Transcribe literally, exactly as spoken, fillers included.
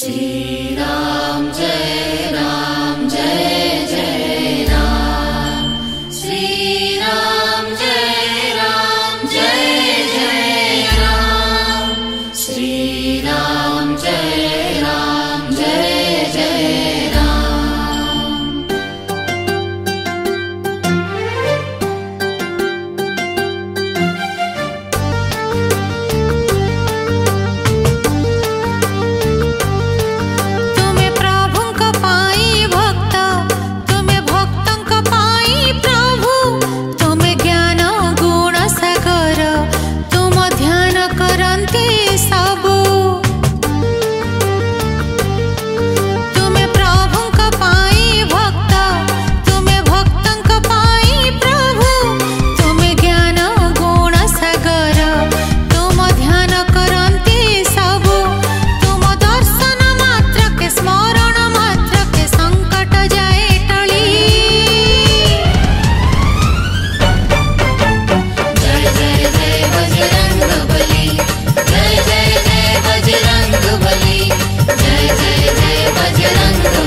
श्री राम जय राम जय जय राम। श्री राम जय राम जय जय राम। श्री राम जय राम जय जय राम। तुम्हें प्रभुंक पाई भक्त, तुम्हें भक्तंक पाई प्रभु, तुम्हें ज्ञान गुण सागर, तुम ध्यान करन्ति सबु। तुम्हें प्रभुंक पाई भक्त, तुम्हें भक्तंक पाई प्रभु, तुम्हें ज्ञान गुण सागर, तुम ध्यान करन्ति सबु। तुम दर्शन मात्र के स्मरण मात्र के संकट जाए टली। जय जय जय बजरंगबली, जय जय जय बजरंगबली, जय जय जय बजरंगबली।